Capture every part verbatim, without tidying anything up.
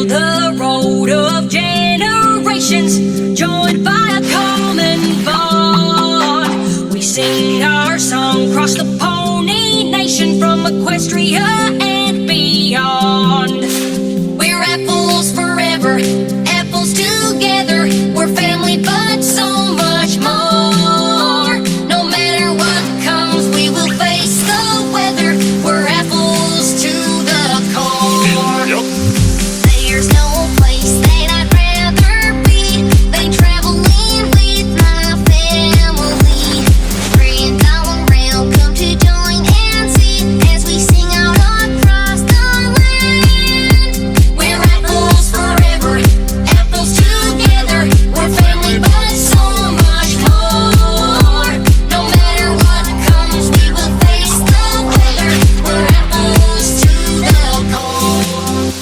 traveled the road of generations, joined by a common bond. We sing our song across the Pony Nation, from Equestria and beyond. We're apples forever, apples together. We're family, but so much more. No matter what comes, we will face the weather. We're apples to the core. Yep. There's no place that I'd rather be than traveling with my family. Friends all around come to join and sing as we sing out across the land. We're apples forever, apples together. We're family, but so much more. No matter what comes, we will face the weather. We're apples to the core.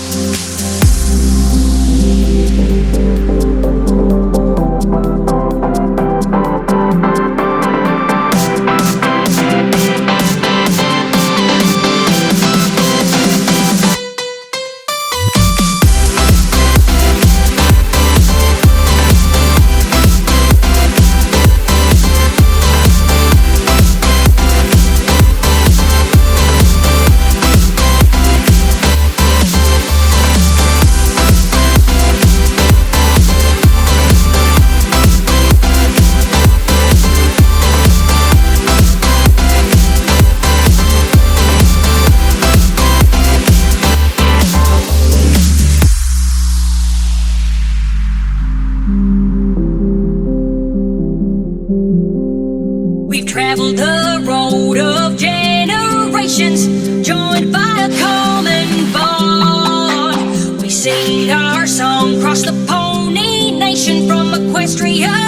We've traveled the road of generations, joined by a common bond. We sing our song across the Pony Nation, from Equestria